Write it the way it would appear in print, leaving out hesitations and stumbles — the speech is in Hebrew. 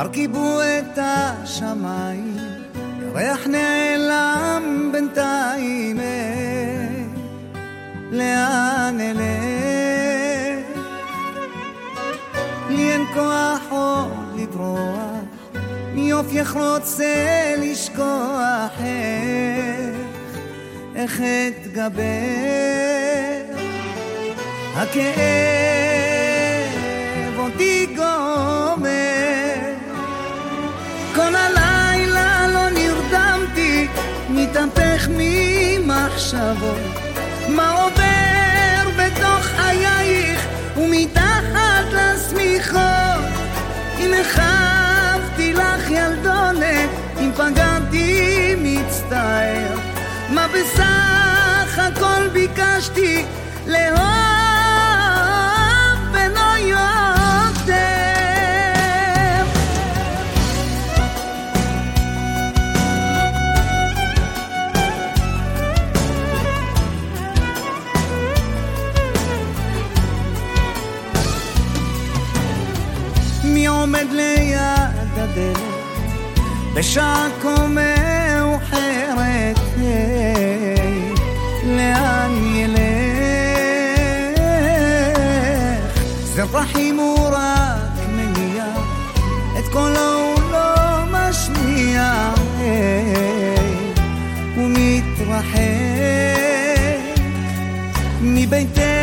הרכיבו את השמיים, ירח נעלם בינתיים, לאן אלך? לי אין כוח עוד לברוח, מיופייך רוצה לשכוח, איך אתגבר? הכאב אותי גומר, כל הלילה לא נרדמתי, מתהפך ממחשבות, מה עובר בתוך חייך ומתחת לסמיכות, אם החבתי לך ילדונת, אם פגעתי מצטער, מה בסך הכל ביקשתי? לאהוב ולא יותר. מי עומד ליד הדלת בשעה כה מאוחרת, לאן ילך? זר רחים הוא רק מניע, את קולו הוא לא משמיע, הוא מתרחק מביתך